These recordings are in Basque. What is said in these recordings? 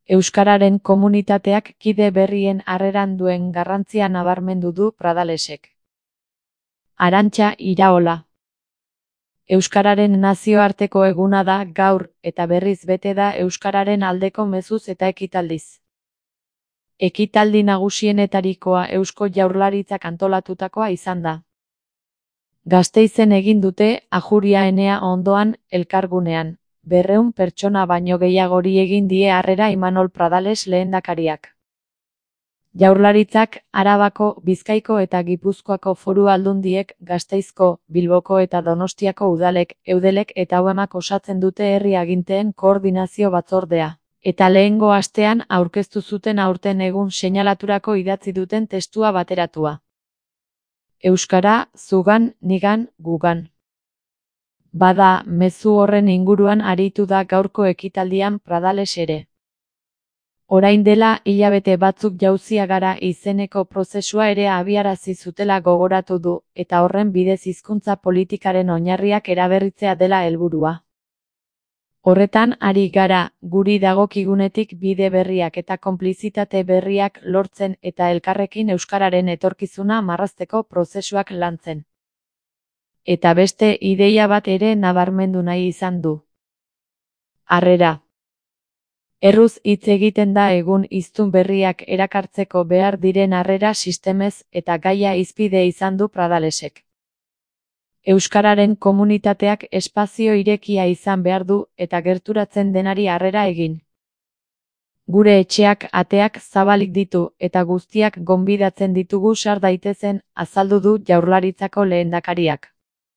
Euskararen komunitateak kide berrien harreran duen garrantzia nabarmendu du Pradalesek. Arantxa Iraola. Euskararen nazioarteko eguna da gaur eta berriz bete da euskararen aldeko mezuz eta ekitaldiz. Ekitaldi nagusienetarikoa Eusko Jaurlaritzak antolatutakoa izan da. Gasteizen egin dute Ajuria Enea ondoan elkargunean, 200 pertsona baino gehiagori egin die harrera Imanol Pradales lehendakariak. Jaurlaritzak, Arabako, Bizkaiko eta Gipuzkoako foru aldundiek, Gasteizko, Bilboko eta Donostiako udalek, Eudelek eta UEMak osatzen dute herri aginteen koordinazio batzordea. Eta lehengo astean aurkeztu zuten aurten egun seinalaturako idatzi duten testua bateratua. Euskara, zugan, nigan, gugan. Bada, mezu horren inguruan aritu da gaurko ekitaldian Pradales ere. Orain dela hilabete batzuk jauzia gara izeneko prozesua ere abiarazi zutela gogoratu du, eta horren bidez hizkuntza politikaren oinarriak eraberritzea dela helburua. Horretan ari gara, guri dagokigunetik bide berriak eta konplizitate berriak lortzen eta elkarrekin euskararen etorkizuna marrazteko prozesuak lantzen. Eta beste ideia bat ere nabarmendu nahi izan du. Harrera. Erruz hitz egiten da egun hiztun berriak erakartzeko behar diren harrera sistemez eta gaia hizpide izan du Pradalesek. Euskararen komunitateak espazio irekia izan behar du eta gerturatzen denari harrera egin. Gure etxeak ateak zabalik ditu eta guztiak gonbidatzen ditugu sar daitezen, azaldu du Jaurlaritzako lehendakariak.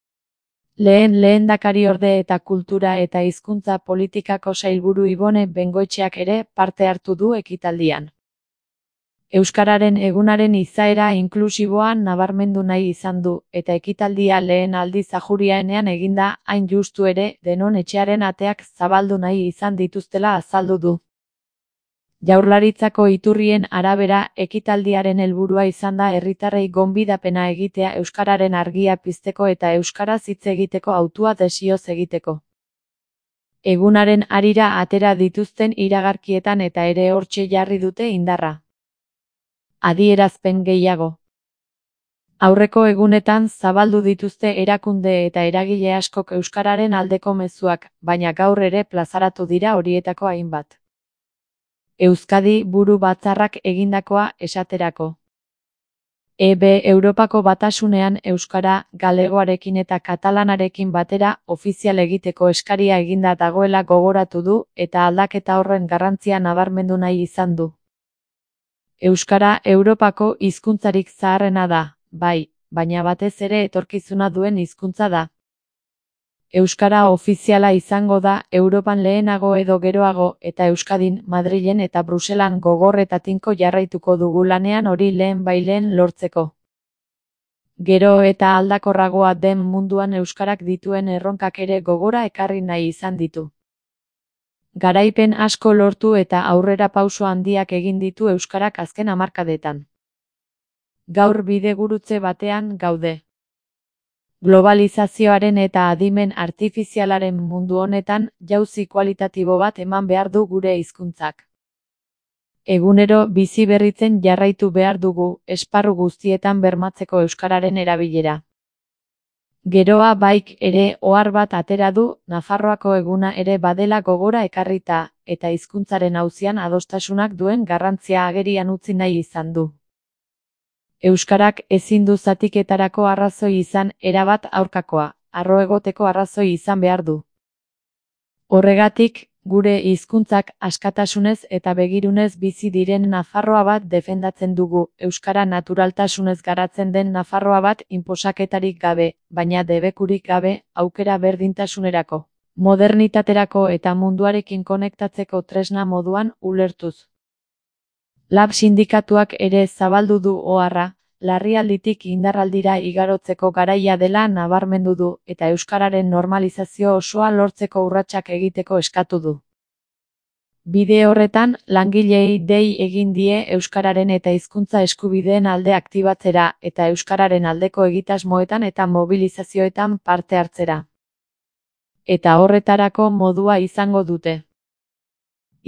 Lehendakariorde eta kultura eta hizkuntza politikako sailburu Ibone Bengoetxeak ere parte hartu du ekitaldian. Euskararen egunaren izaera inklusiboa nabarmendu nahi izan du, eta ekitaldia lehen aldiz Ajuria Enean eginda, hain justu ere, denon etxearen ateak zabaldu nahi izan dituztela azaldu du. Jaurlaritzako iturrien arabera, ekitaldiaren helburua izan da herritarrei gonbidapena egitea euskararen argia pizteko eta euskaraz hitz egiteko hautua desioz egiteko. Egunaren harira atera dituzten iragarkietan eta ere hortxe jarri dute indarra. Adierazpen gehiago. Aurreko egunetan zabaldu dituzte erakunde eta eragile askok euskararen aldeko mezuak, baina gaur ere plazaratu dira horietako hainbat. Euskadi buru batzarrak egindakoa esaterako. Europako Batasunean euskara, galegoarekin eta katalanarekin batera ofizial egiteko eskaria eginda dagoela gogoratu du eta aldaketa horren garrantzia nabarmendu nahi izan du. Euskara Europako hizkuntzarik zaharrena da, bai, baina batez ere etorkizuna duen hizkuntza da. Euskara ofiziala izango da Europan lehenago edo geroago eta Euskadin, Madrilen eta Bruselan gogor eta tinko jarraituko dugu lanean hori lehen lortzeko. Gero eta aldakorragoa den munduan euskarak dituen erronkak ere gogora ekarri nahi izan ditu. Garaipen asko lortu eta aurrera pauso handiak egin ditu euskarak azken hamarkadetan. Gaur bidegurutze batean gaude. Globalizazioaren eta adimen artifizialaren mundu honetan jauzi kualitatibo bat eman behar du gure hizkuntzak. Egunero bizi berritzen jarraitu behar dugu, esparru guztietan bermatzeko euskararen erabilera. Geroa baik ere ohar bat atera du, Nafarroako eguna ere badela gogora ekarrita, eta hizkuntzaren auzian adostasunak duen garrantzia agerian utzi nahi izan du. Euskarak ezin du zatiketarako arrazoi izan, erabat aurkakoa, harro egoteko arrazoi izan behar du. Horregatik, gure hizkuntzak askatasunez eta begirunez bizi diren Nafarroa bat defendatzen dugu, euskara naturaltasunez garatzen den Nafarroa bat inposaketarik gabe, baina debekurik gabe, aukera berdintasunerako, modernitaterako eta munduarekin konektatzeko tresna moduan ulertuz. Lab sindikatuak ere zabaldu du oharra, larrialditik indarraldira igarotzeko garaia dela nabarmendu du eta euskararen normalizazio osoa lortzeko urratsak egiteko eskatu du. Bide horretan, langileei dei egin die euskararen eta hizkuntza eskubideen alde aktibatzera eta euskararen aldeko egitasmoetan eta mobilizazioetan parte hartzera. Eta horretarako modua izango dute.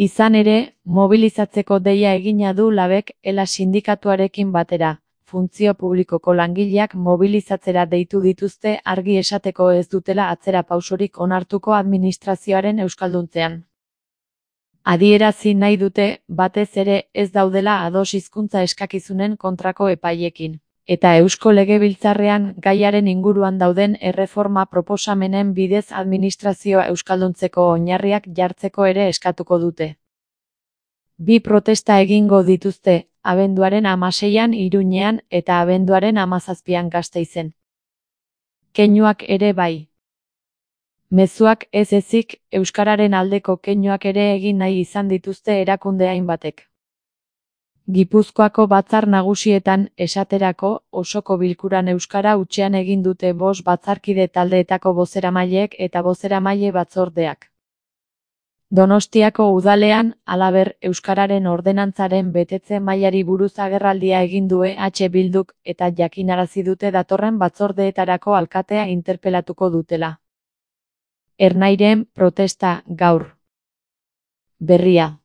Izan ere, mobilizatzeko deia egina du labek ELA sindikatuarekin batera. Funtzio publikoko langileak mobilizatzera deitu dituzte argi esateko ez dutela atzera pausorik onartuko administrazioaren euskalduntzean. Adierazi nahi dute, batez ere ez daudela ados hizkuntza eskakizunen kontrako epaiekin. Eta Eusko Legebiltzarrean gaiaren inguruan dauden erreforma proposamenen bidez administrazioa euskalduntzeko oinarriak jartzeko ere eskatuko dute. 2 protesta egingo dituzte, abenduaren 16an Iruñean eta abenduaren 17an Gasteizen. Keinuak ere bai. Mezuak ez ezik, euskararen aldeko keinuak ere egin nahi izan dituzte erakunde hainbatek. Gipuzkoako batzar nagusietan, esaterako, osoko bilkuran euskara hutsean egin dute 5 batzarkide taldeetako bozeramaileek eta bozeramaile batzordeak. Donostiako udalean, halaber, euskararen ordenantzaren betetze mailari buruz agerraldia egin du EH Bilduk eta jakinarazi dute datorren batzordeetarako alkatea interpelatuko dutela. Ernairen protesta gaur. Berria.